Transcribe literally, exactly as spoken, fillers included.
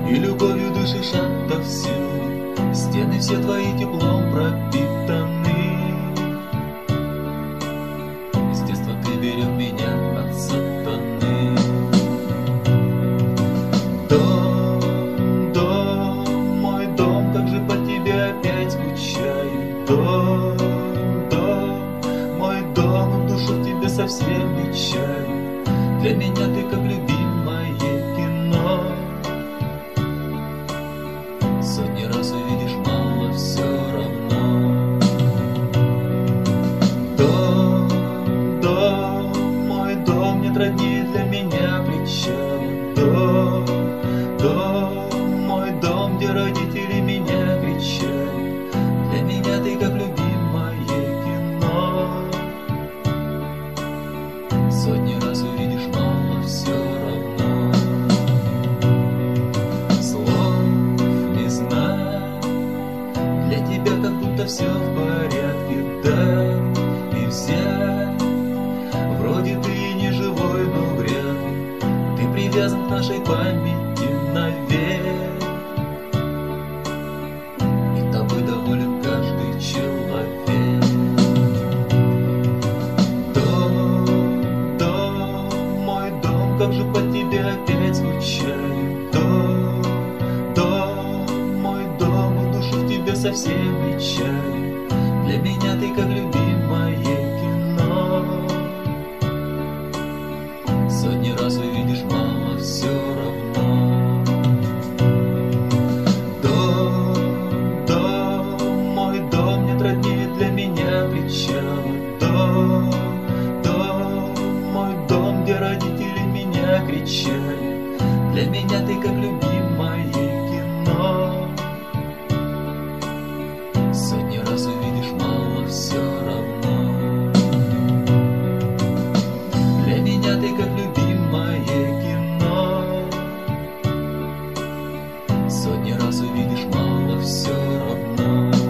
И любовью дышишь отовсюду, стены все твои теплом пропитаны. С детства ты берег меня от сатаны. Дом, дом, мой дом, как же по тебе опять скучаю. Дом, дом, мой дом, в душу тебе совсем не чаю. Для меня ты как любимое кино. Сотни раз увидишь, мало все равно. Дом, дом, мой дом, нет роднее для меня причала. Дом, дом, мой дом, где родители меня кричали. Для меня ты как любимое кино. Сотни раз увидишь, мало все равно. Слов не знаю, для тебя как будто все в порядке. Да и взять, вроде ты и не живой, но вряд ли ты привязан к нашей памяти навек. И тобой доволен каждый человек. Дом, дом, мой дом, как же по тебе опять скучаю. Дом, дом, мой дом, в душу в тебе совсем не чаю. Для меня ты как любимое кино. Сотни раз увидишь, мало все равно. Дом, дом, мой дом, нет роднее для меня причала. Дом, дом, мой дом, где родители меня кричали. Для меня ты как любимое кино. Сотни раз увидишь, мало все равно. Для меня ты как любимое кино. Сотни раз увидишь, мало все равно.